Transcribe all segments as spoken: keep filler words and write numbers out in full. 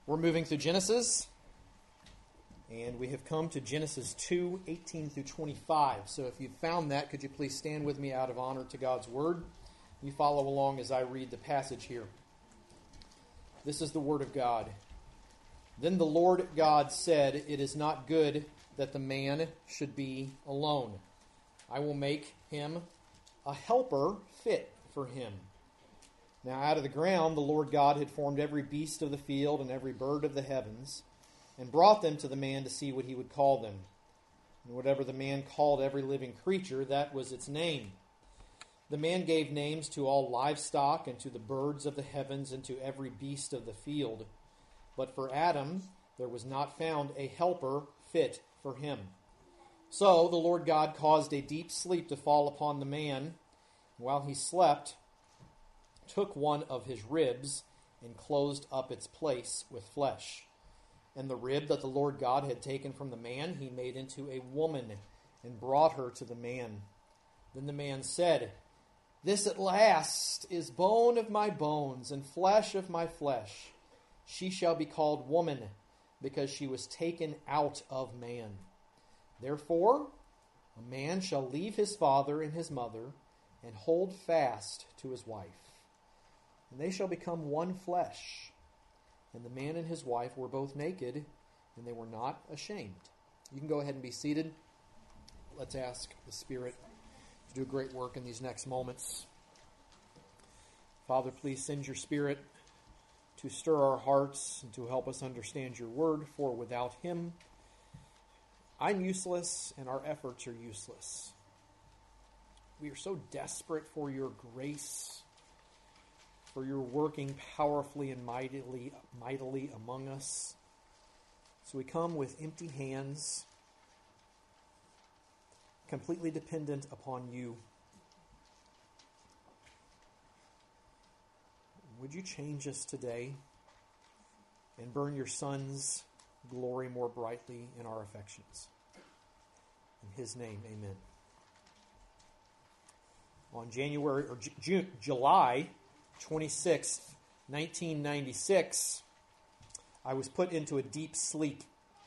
We're moving through Genesis, and we have come to Genesis two, eighteen through twenty-five. So if you've found that, could you please stand with me out of honor to God's Word? You follow along as I read the passage here. This is the Word of God. Then the Lord God said, "It is not good that the man should be alone. I will make him a helper fit for him." Now out of the ground the Lord God had formed every beast of the field and every bird of the heavens, and brought them to the man to see what he would call them. And whatever the man called every living creature, that was its name. The man gave names to all livestock, and to the birds of the heavens, and to every beast of the field. But for Adam there was not found a helper fit for him. So the Lord God caused a deep sleep to fall upon the man, and while he slept, took one of his ribs and closed up its place with flesh. And the rib that the Lord God had taken from the man he made into a woman and brought her to the man. Then the man said, "This at last is bone of my bones and flesh of my flesh. She shall be called woman, because she was taken out of man. Therefore, a man shall leave his father and his mother and hold fast to his wife. And they shall become one flesh. And the man and his wife were both naked, and they were not ashamed." You can go ahead and be seated. Let's ask the Spirit to do a great work in these next moments. Father, please send your Spirit to stir our hearts and to help us understand your word, for without him, I'm useless and our efforts are useless. We are so desperate for your grace, for your working powerfully and mightily, mightily among us. So we come with empty hands, completely dependent upon you. Would you change us today and burn your Son's glory more brightly in our affections? In his name, amen. On January or June, July twenty-sixth, nineteen ninety-six, I was put into a deep sleep.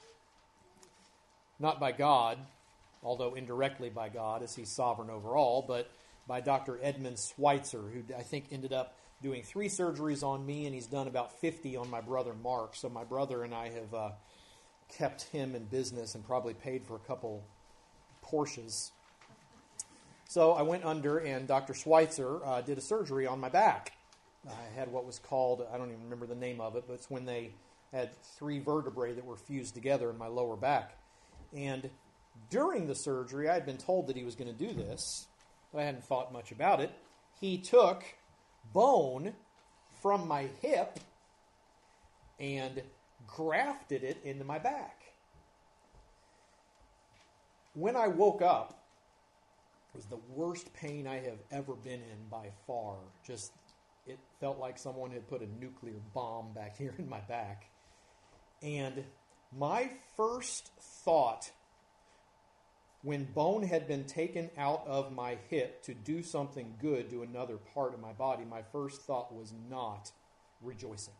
Not by God, although indirectly by God, as he's sovereign over all, but by Doctor Edmund Schweitzer, who I think ended up doing three surgeries on me, and he's done about fifty on my brother Mark. So my brother and I have uh, kept him in business and probably paid for a couple Porsches. So I went under, and Doctor Schweitzer uh, did a surgery on my back. I had what was called, I don't even remember the name of it, but it's when they had three vertebrae that were fused together in my lower back. And during the surgery, I had been told that he was going to do this, but I hadn't thought much about it. He took bone from my hip and grafted it into my back. When I woke up, it was the worst pain I have ever been in by far. Just, it felt like someone had put a nuclear bomb back here in my back. And my first thought, when bone had been taken out of my hip to do something good to another part of my body, my first thought was not rejoicing.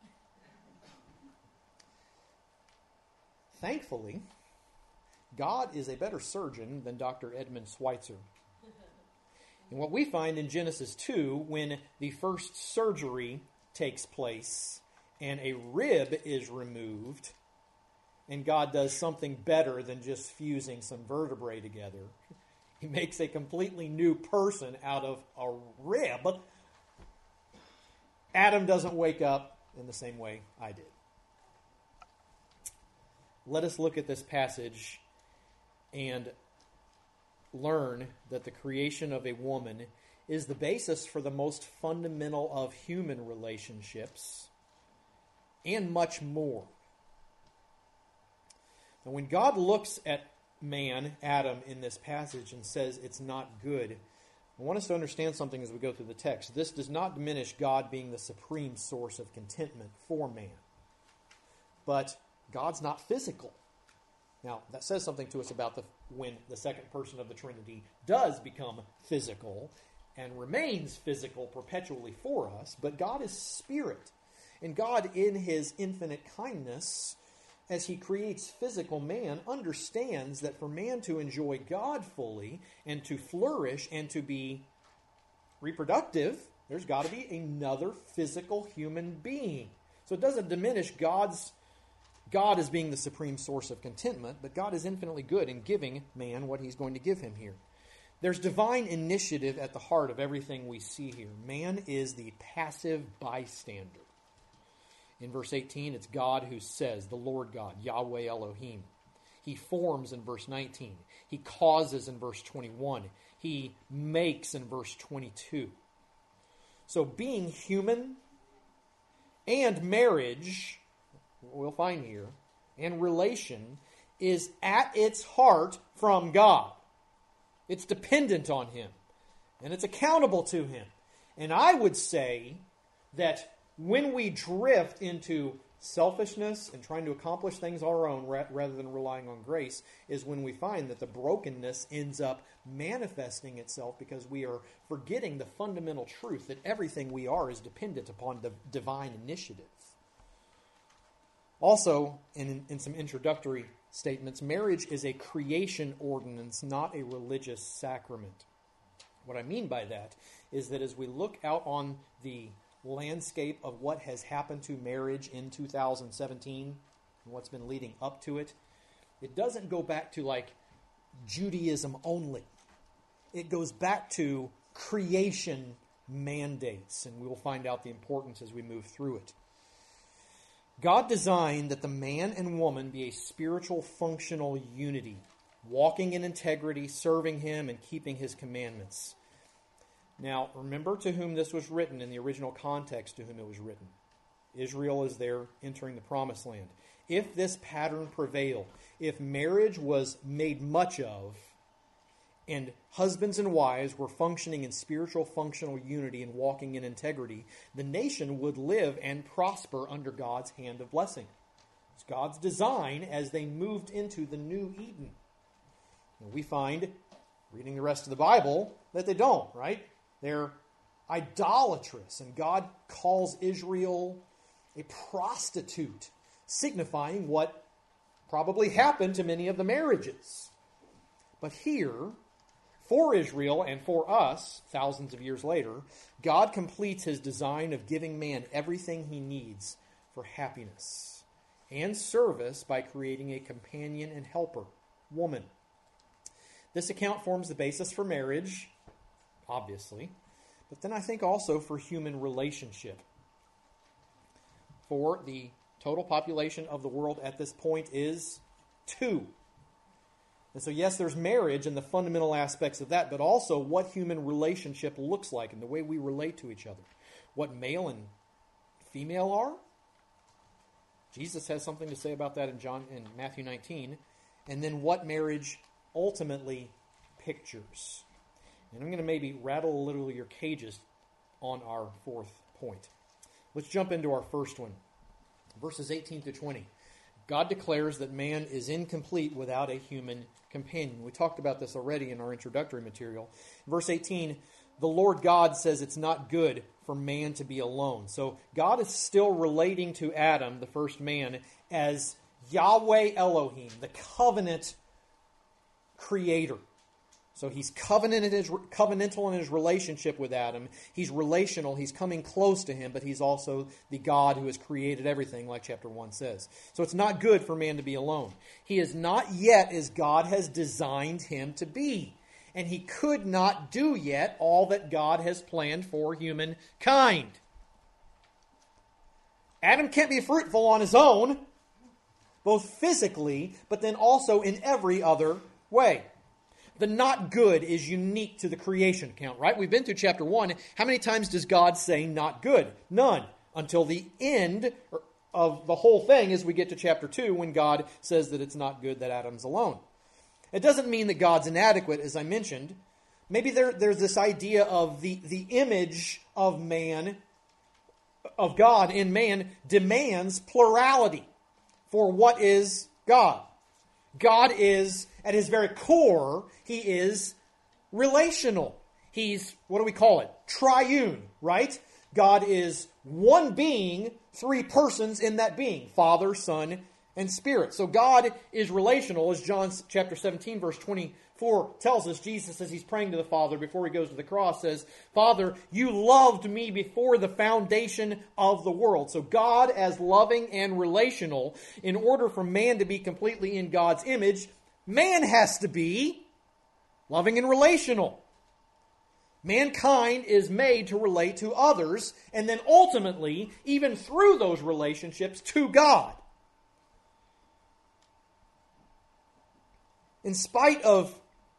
Thankfully, God is a better surgeon than Doctor Edmund Schweitzer. And what we find in Genesis two, when the first surgery takes place and a rib is removed, and God does something better than just fusing some vertebrae together. He makes a completely new person out of a rib. Adam doesn't wake up in the same way I did. Let us look at this passage and learn that the creation of a woman is the basis for the most fundamental of human relationships and much more. Now, when God looks at man, Adam, in this passage and says it's not good, I want us to understand something as we go through the text. This does not diminish God being the supreme source of contentment for man. But God's not physical. Now, that says something to us about the when the second person of the Trinity does become physical and remains physical perpetually for us, but God is spirit. And God, in his infinite kindness, as he creates physical man, understands that for man to enjoy God fully and to flourish and to be reproductive, there's got to be another physical human being. So it doesn't diminish God's God as being the supreme source of contentment, but God is infinitely good in giving man what he's going to give him here. There's divine initiative at the heart of everything we see here. Man is the passive bystander. In verse eighteen, it's God who says, the Lord God, Yahweh Elohim. He forms in verse nineteen. He causes in verse twenty-one. He makes in verse twenty-two. So being human and marriage, we'll find here, and relation is at its heart from God. It's dependent on him, and it's accountable to him. And I would say that when we drift into selfishness and trying to accomplish things our own rather than relying on grace is when we find that the brokenness ends up manifesting itself because we are forgetting the fundamental truth that everything we are is dependent upon the divine initiative. Also, in, in some introductory statements, marriage is a creation ordinance, not a religious sacrament. What I mean by that is that as we look out on the landscape of what has happened to marriage in two thousand seventeen and what's been leading up to it, it doesn't go back to like Judaism only. It goes back to creation mandates, and we will find out the importance as we move through it. God designed that the man and woman be a spiritual functional unity, walking in integrity, serving him, and keeping his commandments. Now, remember to whom this was written in the original context to whom it was written. Israel is there entering the promised land. If this pattern prevailed, if marriage was made much of, and husbands and wives were functioning in spiritual functional unity and walking in integrity, the nation would live and prosper under God's hand of blessing. It's God's design as they moved into the new Eden. And we find, reading the rest of the Bible, that they don't, right? They're idolatrous, and God calls Israel a prostitute, signifying what probably happened to many of the marriages. But here, for Israel and for us, thousands of years later, God completes his design of giving man everything he needs for happiness and service by creating a companion and helper, woman. This account forms the basis for marriage, obviously, but then I think also for human relationship. For the total population of the world at this point is two. And so yes, there's marriage and the fundamental aspects of that, but also what human relationship looks like and the way we relate to each other. What male and female are. Jesus has something to say about that in John in Matthew nineteen. And then what marriage ultimately pictures. And I'm going to maybe rattle a little your cages on our fourth point. Let's jump into our first one. Verses eighteen to twenty. God declares that man is incomplete without a human companion. We talked about this already in our introductory material. Verse eighteen, the Lord God says it's not good for man to be alone. So God is still relating to Adam, the first man, as Yahweh Elohim, the covenant creator. So he's covenant in his, covenantal in his relationship with Adam. He's relational. He's coming close to him, but he's also the God who has created everything, like chapter one says. So it's not good for man to be alone. He is not yet as God has designed him to be. And he could not do yet all that God has planned for humankind. Adam can't be fruitful on his own, both physically, but then also in every other way. The not good is unique to the creation account, right? We've been through chapter one. How many times does God say not good? None. Until the end of the whole thing as we get to chapter two when God says that it's not good that Adam's alone. It doesn't mean that God's inadequate, as I mentioned. Maybe there, there's this idea of the, the image of man, of God in man, demands plurality for what is God. God is, at his very core, he is relational. He's, what do we call it? Triune, right? God is one being, three persons in that being, Father, Son, and Spirit. So God is relational, as John chapter seventeen, verse twenty-four tells us. Jesus, as he's praying to the Father before he goes to the cross, says, Father, you loved me before the foundation of the world. So God, as loving and relational, in order for man to be completely in God's image, man has to be loving and relational. Mankind is made to relate to others, and then ultimately, even through those relationships, to God. In spite of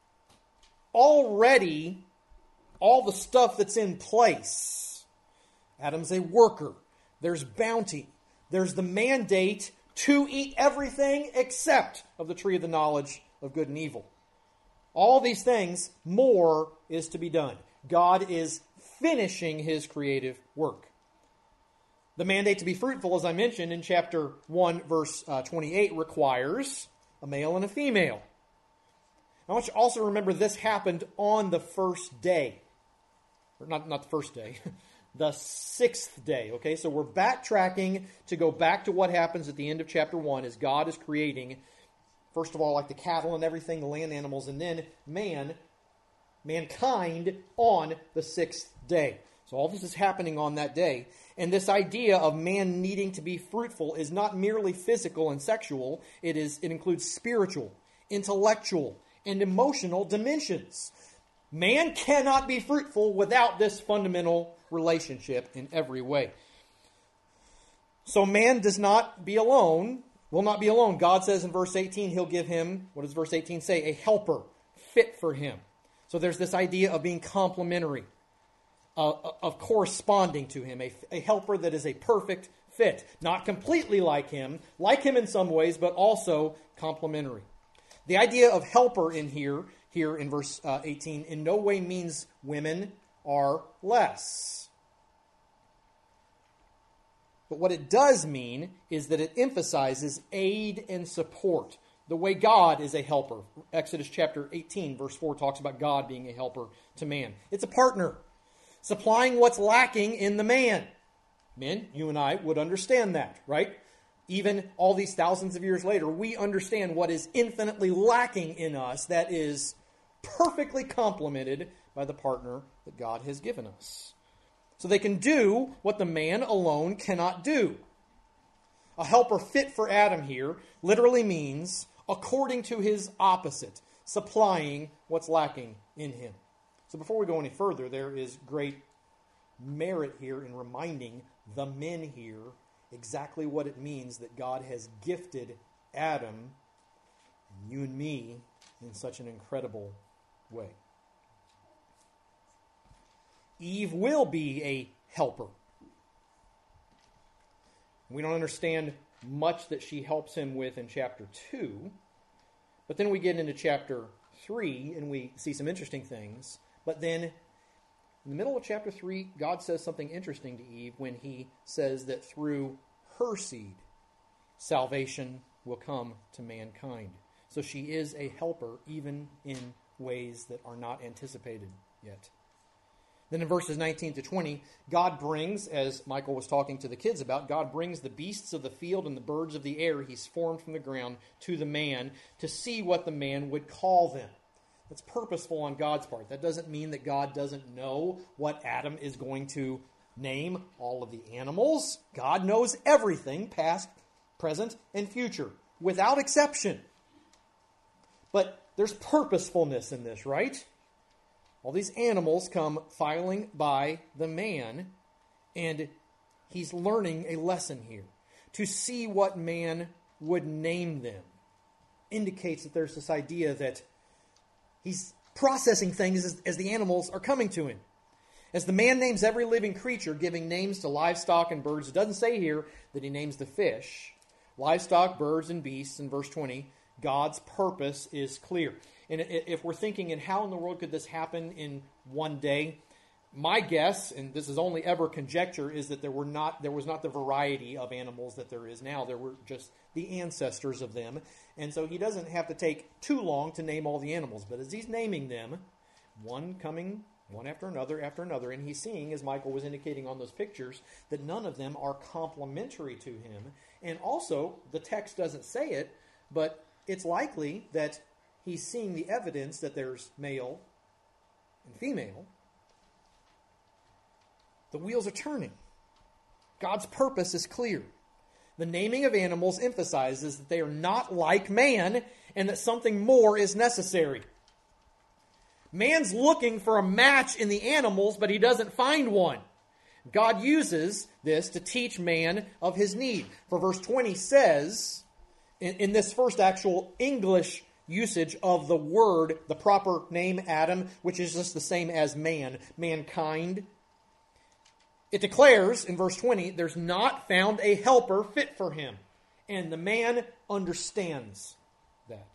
already all the stuff that's in place, Adam's a worker. There's bounty. There's the mandate to eat everything except of the tree of the knowledge of good and evil. All these things, more is to be done. God is finishing his creative work. The mandate to be fruitful, as I mentioned in chapter one, verse uh, twenty-eight, requires a male and a female. I want you to also remember this happened on the first day. Or not, not the first day. The sixth day. Okay, so we're backtracking to go back to what happens at the end of chapter one as God is creating, first of all, like the cattle and everything, the land animals, and then man, mankind on the sixth day. So all this is happening on that day. And this idea of man needing to be fruitful is not merely physical and sexual. It is. It includes spiritual, intellectual, and emotional dimensions. Man cannot be fruitful without this fundamental relationship in every way. So man does not be alone, will not be alone. God says in verse eighteen, he'll give him, what does verse eighteen say? A helper fit for him. So there's this idea of being complementary, uh, of corresponding to him, a, a helper that is a perfect fit. Not completely like him, like him in some ways, but also complementary. The idea of helper in here, here in verse uh, eighteen, in no way means women are less. But what it does mean is that it emphasizes aid and support. The way God is a helper. Exodus chapter eighteen, verse four talks about God being a helper to man. It's a partner, supplying what's lacking in the man. Men, you and I would understand that, right? Even all these thousands of years later, we understand what is infinitely lacking in us that is perfectly complemented by the partner that God has given us. So they can do what the man alone cannot do. A helper fit for Adam here literally means according to his opposite, supplying what's lacking in him. So before we go any further, there is great merit here in reminding the men here exactly what it means that God has gifted Adam, and you and me, in such an incredible way. Eve will be a helper. We don't understand much that she helps him with in chapter two, but then we get into chapter three and we see some interesting things. But then in the middle of chapter three, God says something interesting to Eve when he says that through her seed, salvation will come to mankind. So she is a helper even in ways that are not anticipated yet. Then in verses nineteen to twenty, God brings, as Michael was talking to the kids about, God brings the beasts of the field and the birds of the air he's formed from the ground to the man to see what the man would call them. That's purposeful on God's part. That doesn't mean that God doesn't know what Adam is going to name all of the animals. God knows everything, past, present, and future, without exception. But there's purposefulness in this, right? All these animals come filing by the man, and he's learning a lesson here. To see what man would name them indicates that there's this idea that he's processing things as, as the animals are coming to him. As the man names every living creature, giving names to livestock and birds, it doesn't say here that he names the fish. Livestock, birds, and beasts in verse twenty, God's purpose is clear. And if we're thinking, and how in the world could this happen in one day? My guess, and this is only ever conjecture, is that there were not there was not the variety of animals that there is now. There were just the ancestors of them. And so he doesn't have to take too long to name all the animals. But as he's naming them, one coming one after another after another, and he's seeing, as Michael was indicating on those pictures, that none of them are complementary to him. And also, the text doesn't say it, but it's likely that he's seeing the evidence that there's male and female. The wheels are turning. God's purpose is clear. The naming of animals emphasizes that they are not like man and that something more is necessary. Man's looking for a match in the animals, but he doesn't find one. God uses this to teach man of his need. For verse twenty says, in, in this first actual English usage of the word, the proper name Adam, which is just the same as man, mankind, it declares in verse twenty, there's not found a helper fit for him. And the man understands that.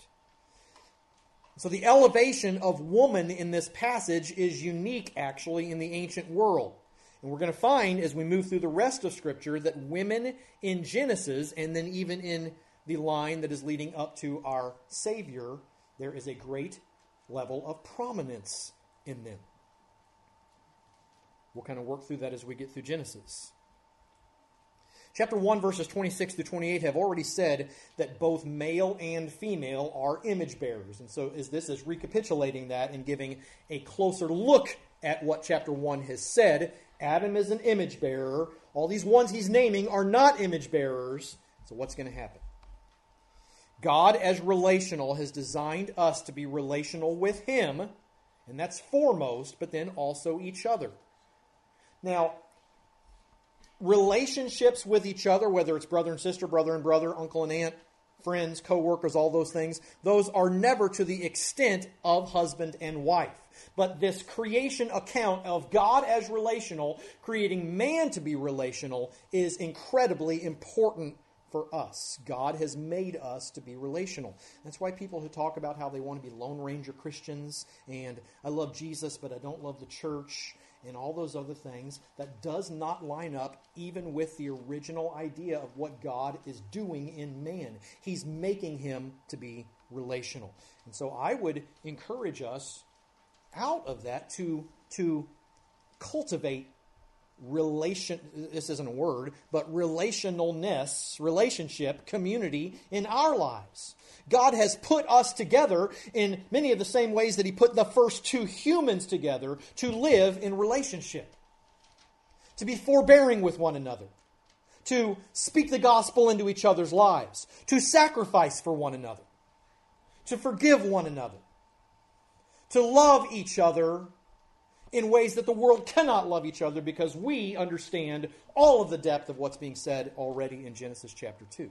So the elevation of woman in this passage is unique, actually, in the ancient world. And we're going to find, as we move through the rest of Scripture, that women in Genesis, and then even in the line that is leading up to our Savior, there is a great level of prominence in them. We'll kind of work through that as we get through Genesis. Chapter one, verses twenty-six through twenty-eight have already said that both male and female are image bearers. And so is this is recapitulating that and giving a closer look at what chapter one has said. Adam is an image bearer. All these ones he's naming are not image bearers. So what's going to happen? God, as relational, has designed us to be relational with him, and that's foremost, but then also each other. Now, relationships with each other, whether it's brother and sister, brother and brother, uncle and aunt, friends, co-workers, all those things, those are never to the extent of husband and wife. But this creation account of God as relational, creating man to be relational, is incredibly important for us. God has made us to be relational. That's why people who talk about how they want to be Lone Ranger Christians and I love Jesus but I don't love the church and all those other things, that does not line up even with the original idea of what God is doing in man. He's making him to be relational. And so I would encourage us out of that to, to cultivate relation, this isn't a word, but relationalness, relationship, community in our lives. God has put us together in many of the same ways that he put the first two humans together to live in relationship, to be forbearing with one another, to speak the gospel into each other's lives, to sacrifice for one another, to forgive one another, to love each other in ways that the world cannot love each other because we understand all of the depth of what's being said already in Genesis chapter two.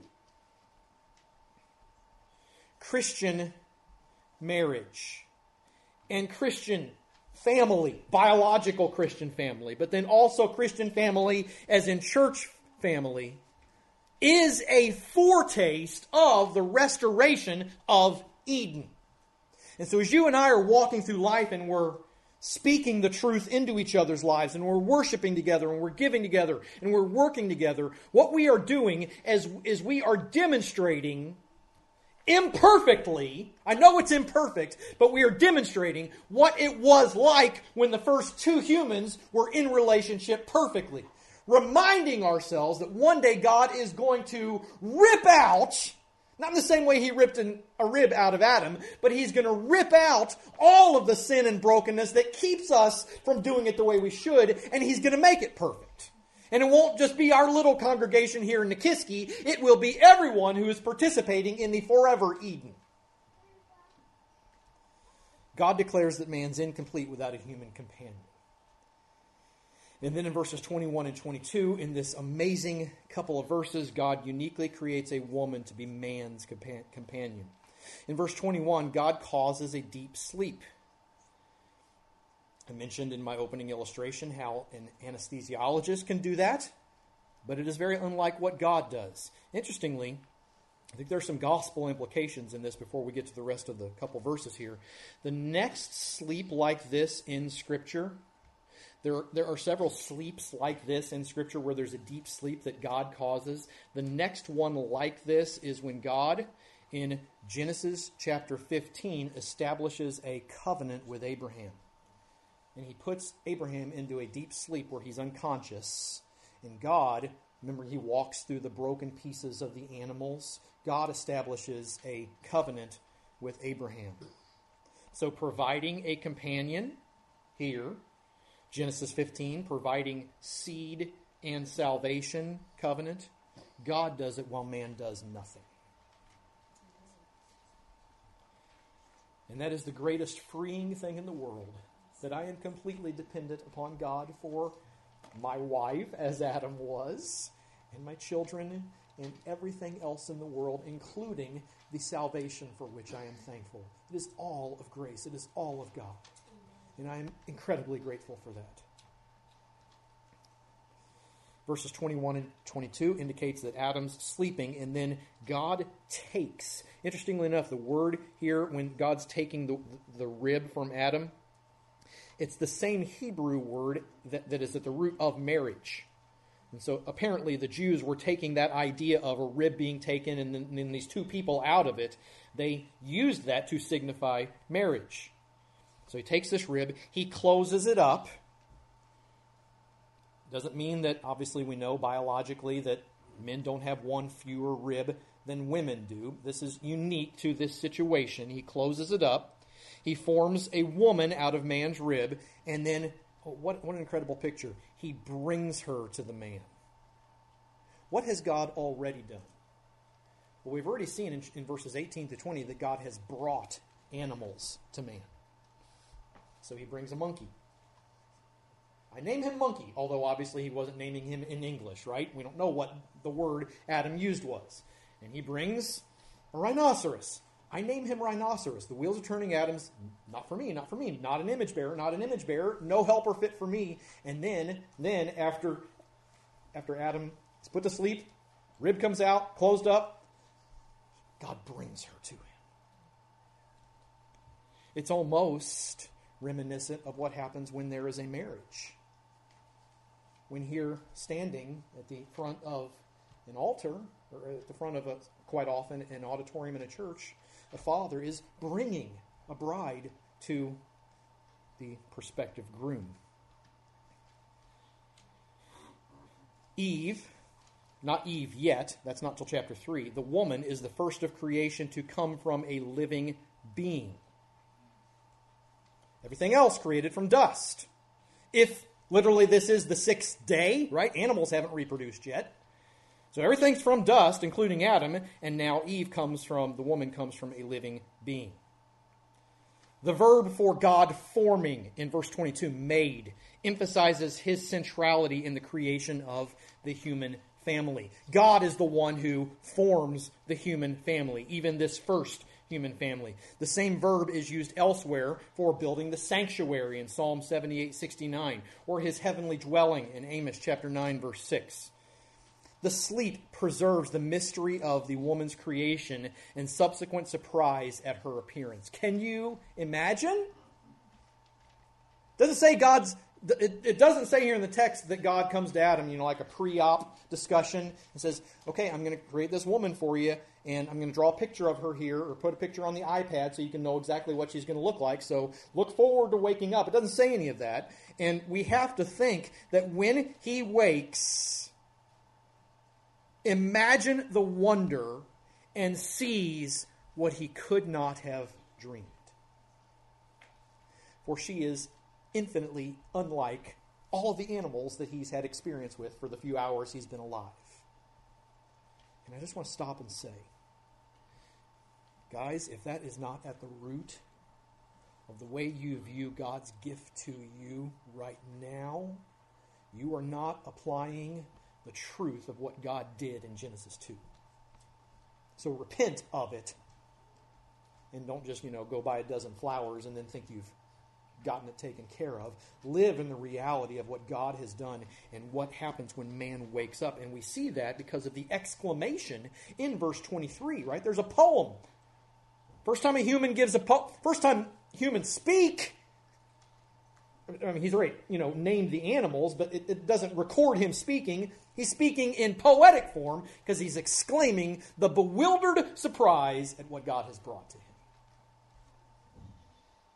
Christian marriage and Christian family, biological Christian family, but then also Christian family as in church family, is a foretaste of the restoration of Eden. And so as you and I are walking through life and we're speaking the truth into each other's lives, and we're worshiping together, and we're giving together, and we're working together, what we are doing is, is we are demonstrating imperfectly, I know it's imperfect, but we are demonstrating what it was like when the first two humans were in relationship perfectly. Reminding ourselves that one day God is going to rip out, not in the same way he ripped an, a rib out of Adam, but he's going to rip out all of the sin and brokenness that keeps us from doing it the way we should, and he's going to make it perfect. And it won't just be our little congregation here in Nikiski, it will be everyone who is participating in the forever Eden. God declares that man's incomplete without a human companion. And then in verses twenty-one and twenty-two, in this amazing couple of verses, God uniquely creates a woman to be man's companion. In verse twenty-one, God causes a deep sleep. I mentioned in my opening illustration how an anesthesiologist can do that, but it is very unlike what God does. Interestingly, I think there are some gospel implications in this before we get to the rest of the couple verses here. The next sleep like this in Scripture, There, there are several sleeps like this in Scripture where there's a deep sleep that God causes. The next one like this is when God, in Genesis chapter fifteen, establishes a covenant with Abraham. and he puts Abraham into a deep sleep where he's unconscious. And God, remember, he walks through the broken pieces of the animals. God establishes a covenant with Abraham. So providing a companion here, Genesis fifteen, providing seed and salvation covenant. God does it while man does nothing. And that is the greatest freeing thing in the world, that I am completely dependent upon God for my wife, as Adam was, and my children, and everything else in the world, including the salvation for which I am thankful. It is all of grace. It is all of God. And I am incredibly grateful for that. Verses twenty-one and twenty-two indicates that Adam's sleeping, and then God takes. Interestingly enough, the word here, when God's taking the, the rib from Adam, it's the same Hebrew word that, that is at the root of marriage. And so apparently the Jews were taking that idea of a rib being taken and then, and then these two people out of it. They used that to signify marriage. So he takes this rib, he closes it up. Doesn't mean that, obviously we know biologically that men don't have one fewer rib than women do. This is unique to this situation. He closes it up. He forms a woman out of man's rib, and then, oh, what, what an incredible picture. He brings her to the man. What has God already done? Well, we've already seen in, in verses eighteen to twenty that God has brought animals to man. So he brings a monkey. I name him Monkey, although obviously he wasn't naming him in English, right? We don't know what the word Adam used was. And he brings a rhinoceros. I name him Rhinoceros. The wheels are turning, Adam's, not for me, not for me, not an image bearer, not an image bearer, no helper fit for me. And then, then after, after Adam is put to sleep, rib comes out, closed up, God brings her to him. It's almost reminiscent of what happens when there is a marriage. When here, standing at the front of an altar, or at the front of a, quite often, an auditorium in a church, a father is bringing a bride to the prospective groom. Eve, not Eve yet, that's not till chapter three, the woman is the first of creation to come from a living being. Everything else created from dust. If literally this is the sixth day, right? Animals haven't reproduced yet. So everything's from dust, including Adam, and now Eve comes from, the woman comes from a living being. The verb for God forming in verse twenty-two, made, emphasizes his centrality in the creation of the human family. God is the one who forms the human family, even this first human family. The same verb is used elsewhere for building the sanctuary in Psalm seventy-eight sixty-nine, or his heavenly dwelling in Amos chapter nine, verse six. The sleep preserves the mystery of the woman's creation and subsequent surprise at her appearance. Can you imagine? Doesn't say God's. It, it doesn't say here in the text that God comes to Adam, you know, like a pre-op discussion, and says, "Okay, I'm going to create this woman for you, and I'm going to draw a picture of her here, or put a picture on the iPad so you can know exactly what she's going to look like. So look forward to waking up." It doesn't say any of that, and we have to think that when he wakes, imagine the wonder and sees what he could not have dreamed. For she is infinitely unlike all of the animals that he's had experience with for the few hours he's been alive. And I just want to stop and say, guys, if that is not at the root of the way you view God's gift to you right now, you are not applying the truth of what God did in Genesis two. So repent of it, and don't just, you know, go buy a dozen flowers and then think you've gotten it taken care of. Live in the reality of what God has done and what happens when man wakes up. And we see that because of the exclamation in verse twenty-three, right? There's a poem. First time a human gives a poem, first time humans speak. I mean, he's already, you know, named the animals, but it, it doesn't record him speaking. He's speaking in poetic form because he's exclaiming the bewildered surprise at what God has brought to him.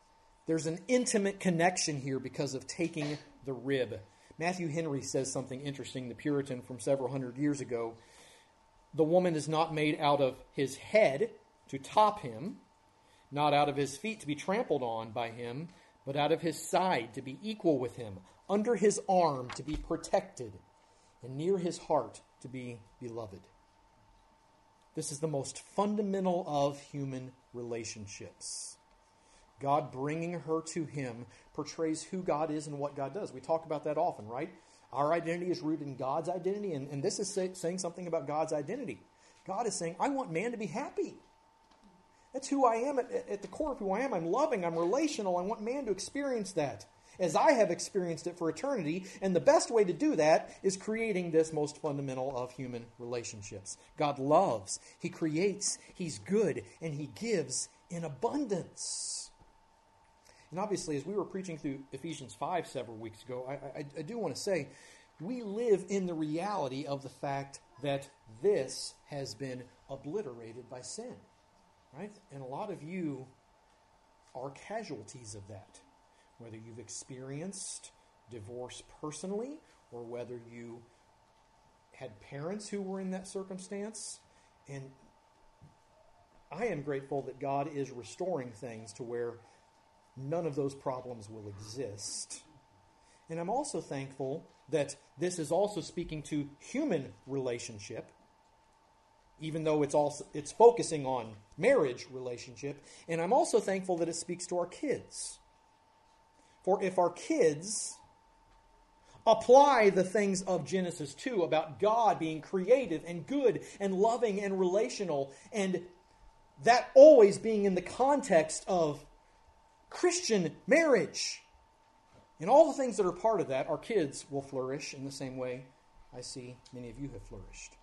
There's an intimate connection here because of taking the rib. Matthew Henry says something interesting, the Puritan from several hundred years ago. The woman is not made out of his head to top him, not out of his feet to be trampled on by him, but out of his side to be equal with him, under his arm to be protected, and near his heart to be beloved. This is the most fundamental of human relationships. God bringing her to him portrays who God is and what God does. We talk about that often, right? Our identity is rooted in God's identity, and, and this is say, saying something about God's identity. God is saying, I want man to be happy. That's who I am at, at the core of who I am. I'm loving, I'm relational. I want man to experience that as I have experienced it for eternity. And the best way to do that is creating this most fundamental of human relationships. God loves, He creates, He's good, and He gives in abundance. And obviously, as we were preaching through Ephesians five several weeks ago, I, I, I do want to say, we live in the reality of the fact that this has been obliterated by sin. Right? And a lot of you are casualties of that. Whether you've experienced divorce personally, or whether you had parents who were in that circumstance. And I am grateful that God is restoring things to where none of those problems will exist. And I'm also thankful that this is also speaking to human relationship, even though it's also it's focusing on marriage relationship. And I'm also thankful that it speaks to our kids. For if our kids apply the things of Genesis two about God being creative and good and loving and relational, and that always being in the context of Christian marriage, and all the things that are part of that, our kids will flourish in the same way I see many of you have flourished.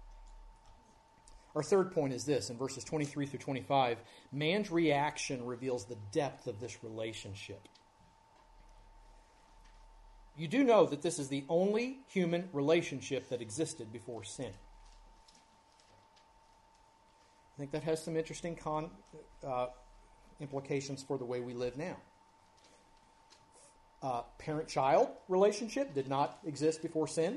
Our third point is this, in verses twenty-three through twenty-five, man's reaction reveals the depth of this relationship. You do know that this is the only human relationship that existed before sin. I think that has some interesting con, uh, implications for the way we live now. Uh, parent-child relationship did not exist before sin.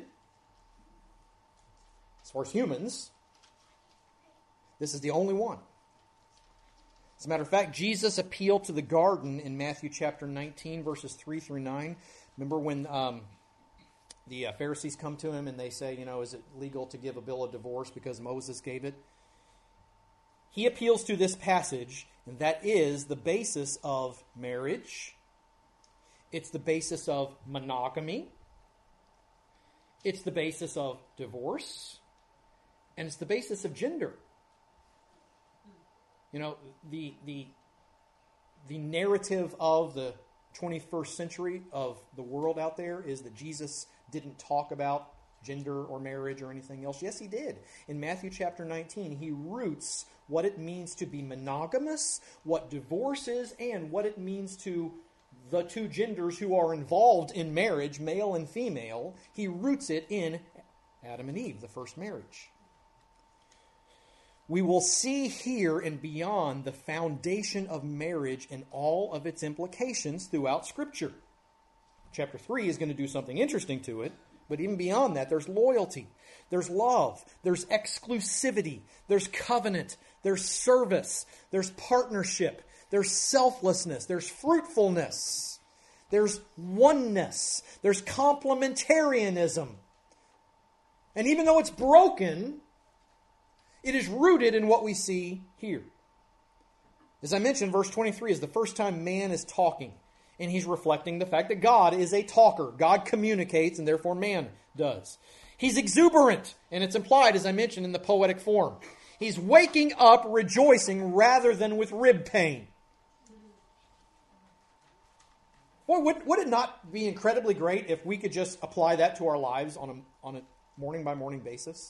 As far as humans, this is the only one. As a matter of fact, Jesus appealed to the garden in Matthew chapter nineteen, verses three through nine. Remember when um, the uh, Pharisees come to him and they say, you know, is it legal to give a bill of divorce because Moses gave it? He appeals to this passage, and that is the basis of marriage. It's the basis of monogamy. It's the basis of divorce. And it's the basis of gender. You know, the the the narrative of the twenty-first century of the world out there is that Jesus didn't talk about gender or marriage or anything else. Yes, he did. In Matthew chapter nineteen, he roots what it means to be monogamous, what divorce is, and what it means to the two genders who are involved in marriage, male and female. He roots it in Adam and Eve, the first marriage. We will see here and beyond the foundation of marriage and all of its implications throughout Scripture. Chapter three is going to do something interesting to it, but even beyond that, there's loyalty, there's love, there's exclusivity, there's covenant, there's service, there's partnership, there's selflessness, there's fruitfulness, there's oneness, there's complementarianism. And even though it's broken, it is rooted in what we see here. As I mentioned, verse twenty-three is the first time man is talking. And he's reflecting the fact that God is a talker. God communicates, and therefore man does. He's exuberant, and it's implied, as I mentioned, in the poetic form. He's waking up rejoicing rather than with rib pain. Boy, would, would it not be incredibly great if we could just apply that to our lives on a, on a morning-by-morning basis?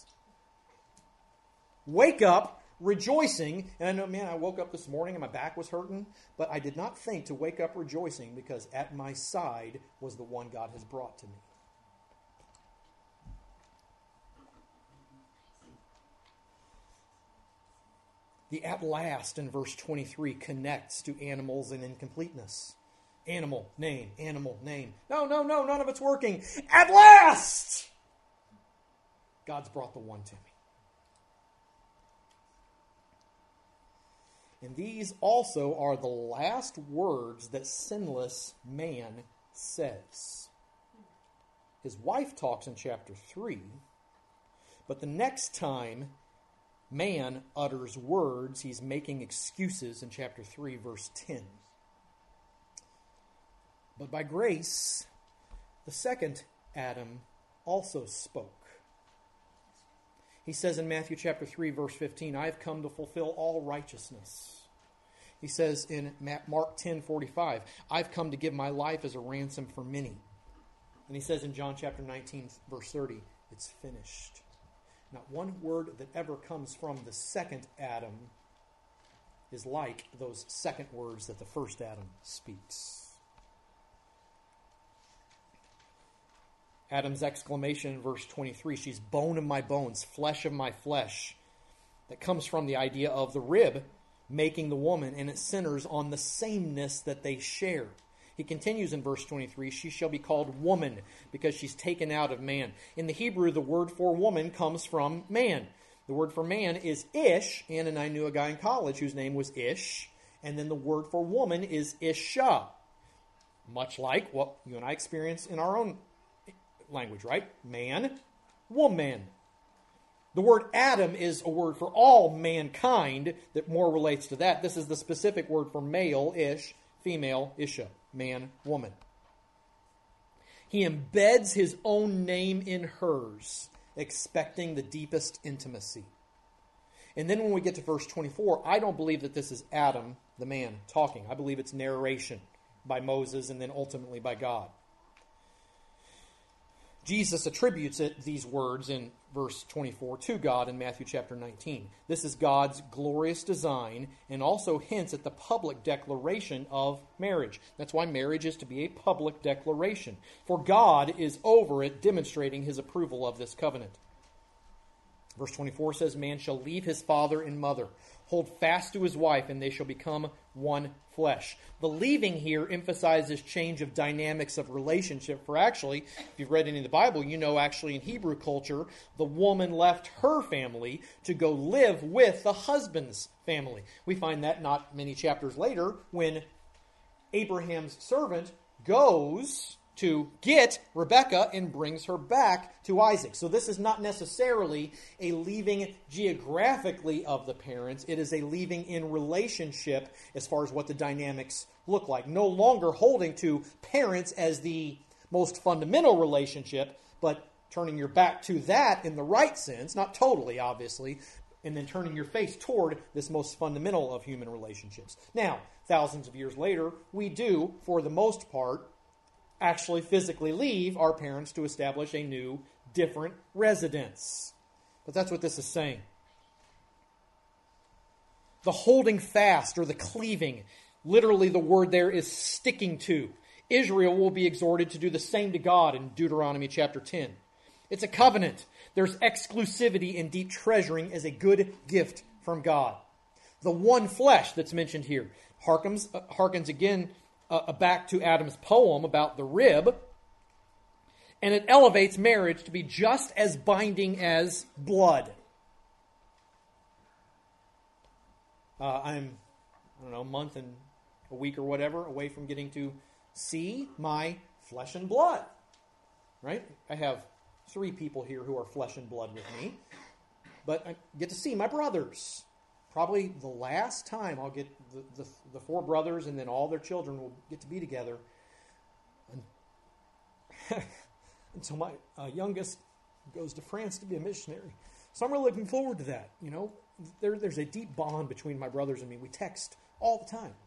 Wake up rejoicing. And I know, man, I woke up this morning and my back was hurting, but I did not think to wake up rejoicing because at my side was the one God has brought to me. The at last in verse twenty-three connects to animals and incompleteness. Animal, name, animal, name. No, no, no, none of it's working. At last! God's brought the one to me. And these also are the last words that sinless man says. His wife talks in chapter three, but the next time man utters words, he's making excuses in chapter three, verse ten. But by grace, the second Adam also spoke. He says in Matthew chapter three, verse fifteen, I have come to fulfill all righteousness. He says in Mark ten forty-five, I've come to give my life as a ransom for many. And he says in John chapter nineteen, verse thirty, it's finished. Not one word that ever comes from the second Adam is like those second words that the first Adam speaks. Adam's exclamation in verse twenty-three, she's bone of my bones, flesh of my flesh. That comes from the idea of the rib making the woman, and it centers on the sameness that they share. He continues in verse twenty-three, she shall be called woman because she's taken out of man. In the Hebrew, the word for woman comes from man. The word for man is ish. Ann and I knew a guy in college whose name was Ish. And then the word for woman is isha. Much like what you and I experience in our own language, right? Man, woman. The word Adam is a word for all mankind that more relates to that. This is the specific word for male, ish, female, isha, man, woman. He embeds his own name in hers, expecting the deepest intimacy. And then when we get to verse twenty-four, I don't believe that this is Adam, the man, talking. I believe it's narration by Moses and then ultimately by God. Jesus attributes it, these words in verse twenty-four to God in Matthew chapter nineteen. This is God's glorious design and also hints at the public declaration of marriage. That's why marriage is to be a public declaration. For God is over it, demonstrating his approval of this covenant. Verse twenty-four says, man shall leave his father and mother, hold fast to his wife, and they shall become one flesh. The leaving here emphasizes change of dynamics of relationship. For actually, if you've read any of the Bible, you know actually in Hebrew culture, the woman left her family to go live with the husband's family. We find that not many chapters later when Abraham's servant goes to get Rebekah and brings her back to Isaac. So this is not necessarily a leaving geographically of the parents. It is a leaving in relationship as far as what the dynamics look like. No longer holding to parents as the most fundamental relationship, but turning your back to that in the right sense, not totally, obviously, and then turning your face toward this most fundamental of human relationships. Now, thousands of years later, we do, for the most part, actually physically leave our parents to establish a new, different residence. But that's what this is saying. The holding fast or the cleaving, literally the word there is sticking to. Israel will be exhorted to do the same to God in Deuteronomy chapter ten. It's a covenant. There's exclusivity and deep treasuring as a good gift from God. The one flesh that's mentioned here harkens, uh, harkens again Uh, back to Adam's poem about the rib, and it elevates marriage to be just as binding as blood. Uh, I'm, I don't know, a month and a week or whatever away from getting to see my flesh and blood, right? I have three people here who are flesh and blood with me, but I get to see my brothers. Probably the last time I'll get the, the, the four brothers and then all their children will get to be together and, until my uh, youngest goes to France to be a missionary. So I'm really looking forward to that. You know, there, there's a deep bond between my brothers and me. We text all the time.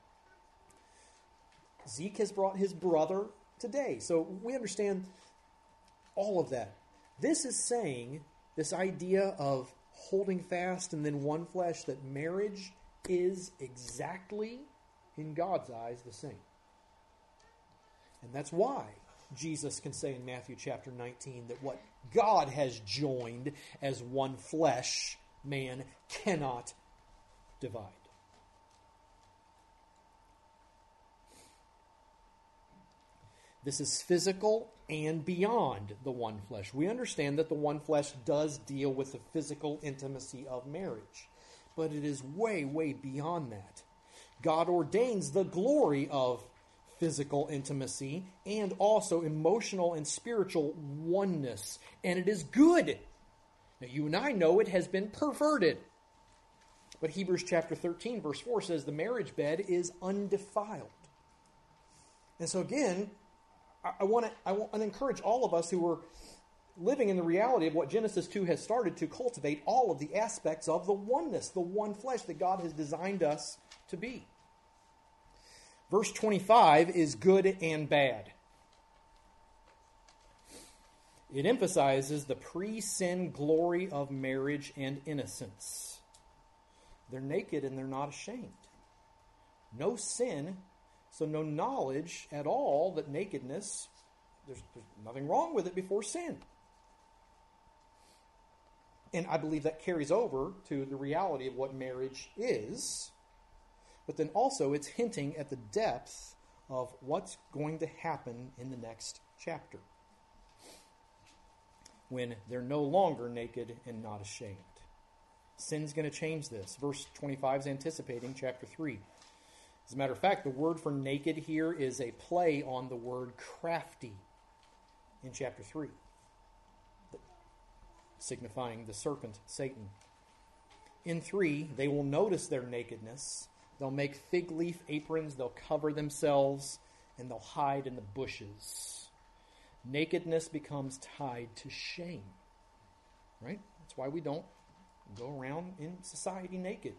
Zeke has brought his brother today. So we understand all of that. This is saying this idea of holding fast and then one flesh, that marriage is exactly, in God's eyes, the same. And that's why Jesus can say in Matthew chapter nineteen that what God has joined as one flesh, man cannot divide. This is physical and beyond the one flesh. We understand that the one flesh does deal with the physical intimacy of marriage, but it is way, way beyond that. God ordains the glory of physical intimacy and also emotional and spiritual oneness, and it is good. Now, you and I know it has been perverted. But Hebrews chapter thirteen, verse four says the marriage bed is undefiled. And so again, I, I want to I want to encourage all of us who are living in the reality of what Genesis two has started to cultivate all of the aspects of the oneness, the one flesh that God has designed us to be. Verse twenty-five is good and bad. It emphasizes the pre-sin glory of marriage and innocence. They're naked and they're not ashamed. No sin, so no knowledge at all that nakedness, there's, there's nothing wrong with it before sin. And I believe that carries over to the reality of what marriage is. But then also it's hinting at the depth of what's going to happen in the next chapter, when they're no longer naked and not ashamed. Sin's going to change this. Verse twenty-five is anticipating chapter three. As a matter of fact, the word for naked here is a play on the word crafty in chapter three, signifying the serpent, Satan. In three, they will notice their nakedness. They'll make fig leaf aprons, they'll cover themselves, and they'll hide in the bushes. Nakedness becomes tied to shame. Right? That's why we don't go around in society naked.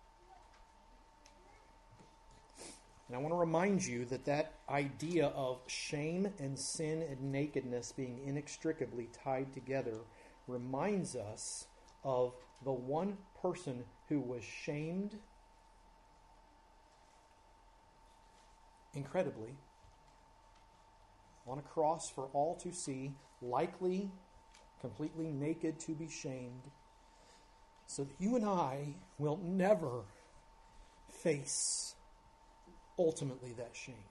And I want to remind you that that idea of shame and sin and nakedness being inextricably tied together reminds us of the one person who was shamed incredibly on a cross for all to see, likely completely naked to be shamed, so that you and I will never face ultimately that shame,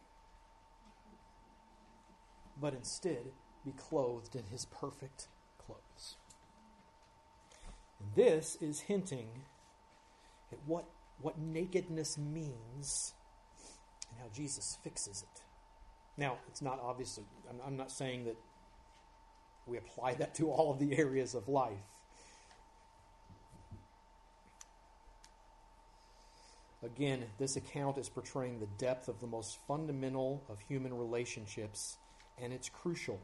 but instead be clothed in his perfect clothes. And this is hinting at what, what nakedness means and how Jesus fixes it. Now, it's not obviously, I'm, I'm not saying that we apply that to all of the areas of life. Again, this account is portraying the depth of the most fundamental of human relationships, and it's crucial.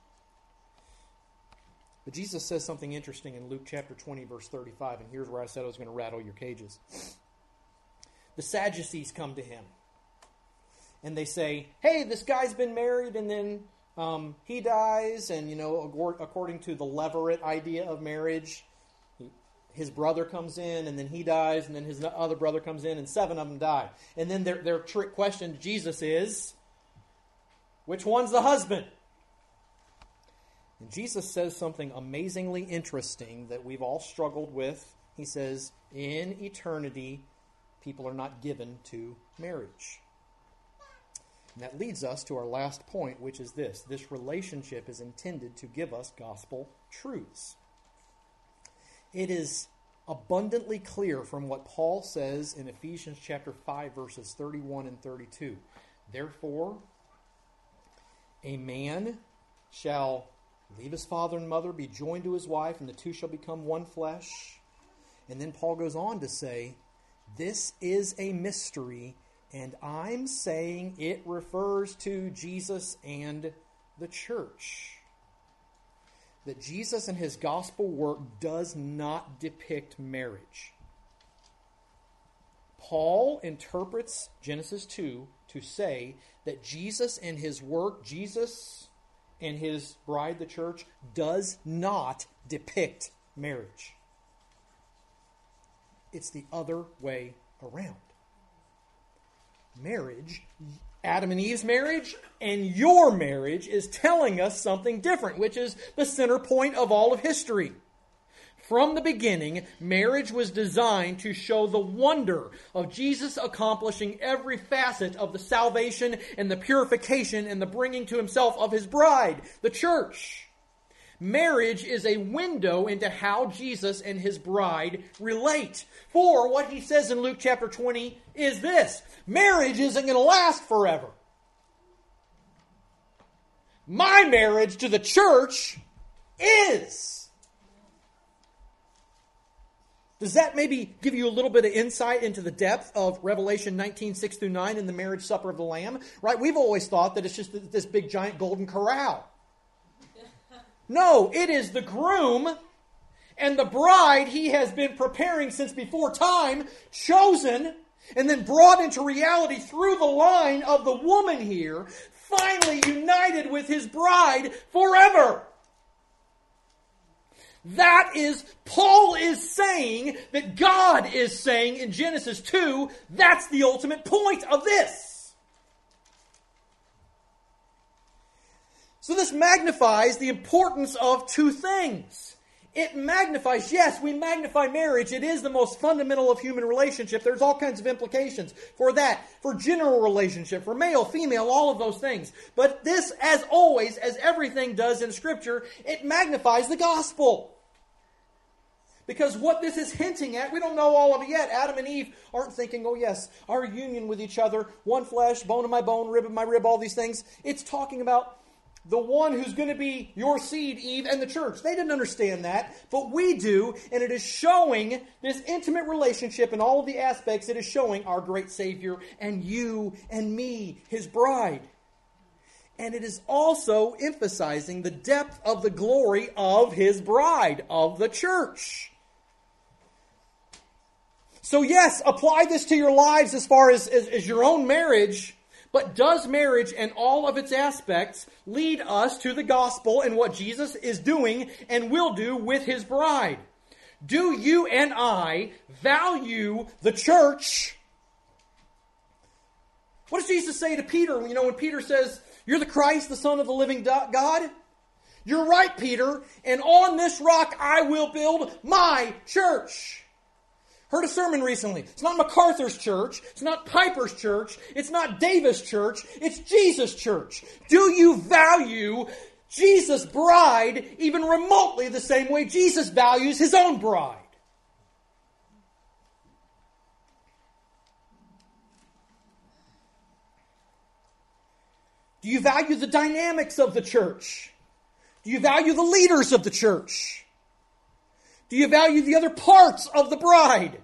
But Jesus says something interesting in Luke chapter twenty, verse thirty-five, and here's where I said I was going to rattle your cages. The Sadducees come to him, and they say, hey, this guy's been married, and then um, he dies, and, you know, according to the levirate idea of marriage, his brother comes in, and then he dies, and then his other brother comes in, and seven of them die. And then their, their trick question to Jesus is, which one's the husband? And Jesus says something amazingly interesting that we've all struggled with. He says, in eternity, people are not given to marriage. And that leads us to our last point, which is this. This relationship is intended to give us gospel truths. It is abundantly clear from what Paul says in Ephesians chapter five, verses thirty-one and thirty-two. Therefore, a man shall leave his father and mother, be joined to his wife, and the two shall become one flesh. And then Paul goes on to say, this is a mystery, and I'm saying it refers to Jesus and the church. That Jesus and his gospel work does not depict marriage. Paul interprets Genesis two to say that Jesus and his work, Jesus and his bride, the church, does not depict marriage. It's the other way around. Marriage, Adam and Eve's marriage, and your marriage is telling us something different, which is the center point of all of history. from the beginning, marriage was designed to show the wonder of Jesus accomplishing every facet of the salvation and the purification and the bringing to himself of his bride, the church. Marriage is a window into how Jesus and his bride relate. For what he says in Luke chapter twenty is this: marriage isn't going to last forever. My marriage to the church is. Does that maybe give you a little bit of insight into the depth of Revelation nineteen, six through nine in the marriage supper of the Lamb? Right? We've always thought that it's just this big giant golden corral. No, it is the groom and the bride he has been preparing since before time, chosen, and then brought into reality through the line of the woman here, finally united with his bride forever. That is, Paul is saying that God is saying in Genesis two, that's the ultimate point of this. So this magnifies the importance of two things. It magnifies, yes, we magnify marriage. It is the most fundamental of human relationship. There's all kinds of implications for that, for general relationship, for male, female, all of those things. But this, as always, as everything does in Scripture, it magnifies the gospel. Because what this is hinting at, we don't know all of it yet. Adam and Eve aren't thinking, oh yes, our union with each other, one flesh, bone of my bone, rib of my rib, all these things. It's talking about the one who's going to be your seed, Eve, and the church. They didn't understand that, but we do, and it is showing this intimate relationship in all of the aspects. It is showing our great Savior and you and me, his bride. And it is also emphasizing the depth of the glory of his bride, of the church. So yes, apply this to your lives as far as, as, as your own marriage. But does marriage and all of its aspects lead us to the gospel and what Jesus is doing and will do with his bride? Do you and I value the church? What does Jesus say to Peter? You know, when Peter says, you're the Christ, the Son of the living God? You're right, Peter, and on this rock I will build my church. Heard a sermon recently. It's not MacArthur's church. It's not Piper's church. It's not Davis' church. It's Jesus' church. Do you value Jesus' bride even remotely the same way Jesus values his own bride? Do you value the dynamics of the church? Do you value the leaders of the church? Do you value the other parts of the bride?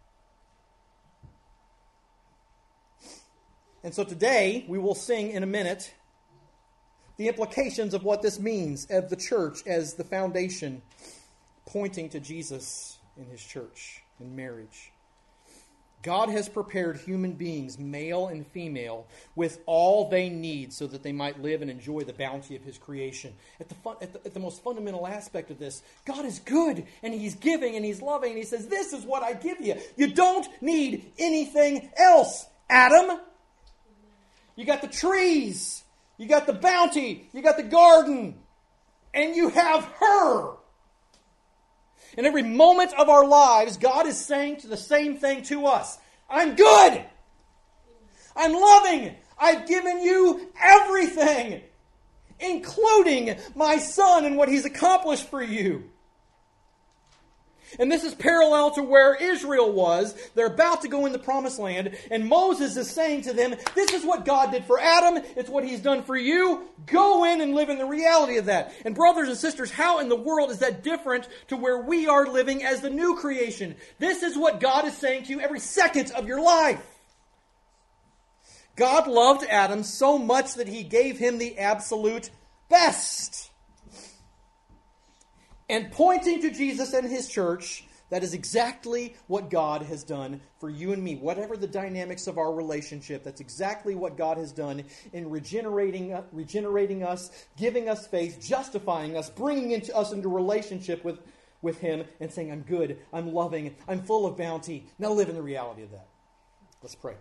And so today, we will sing in a minute the implications of what this means of the church as the foundation pointing to Jesus in his church in marriage. God has prepared human beings, male and female, with all they need so that they might live and enjoy the bounty of his creation. At the, fun, at the, at the most fundamental aspect of this, God is good, and he's giving, and he's loving, and he says, this is what I give you. You don't need anything else, Adam. You got the trees, you got the bounty, you got the garden, and you have her. In every moment of our lives, God is saying to the same thing to us. I'm good. I'm loving. I've given you everything, including my son and what he's accomplished for you. And this is parallel to where Israel was. They're about to go in the promised land, and Moses is saying to them, this is what God did for Adam. It's what he's done for you. Go in and live in the reality of that. And brothers and sisters, how in the world is that different to where we are living as the new creation? This is what God is saying to you every second of your life. God loved Adam so much that he gave him the absolute best. And pointing to Jesus and his church, that is exactly what God has done for you and me. Whatever the dynamics of our relationship, that's exactly what God has done in regenerating, regenerating us, giving us faith, justifying us, bringing into us into relationship with, with him, and saying, I'm good, I'm loving, I'm full of bounty. Now live in the reality of that. Let's pray.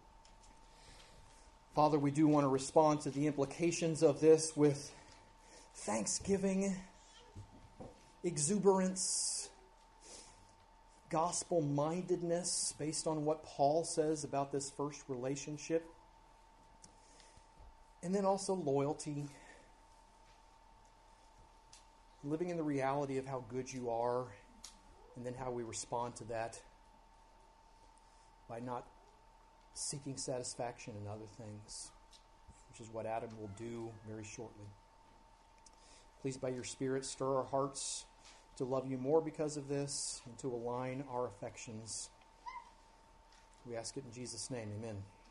Father, we do want to respond to the implications of this with thanksgiving, exuberance, gospel-mindedness based on what Paul says about this first relationship. And then also loyalty. Living in the reality of how good you are, and then how we respond to that by not seeking satisfaction in other things, which is what Adam will do very shortly. Please, by your Spirit, stir our hearts to love you more because of this and to align our affections. We ask it in Jesus' name. Amen.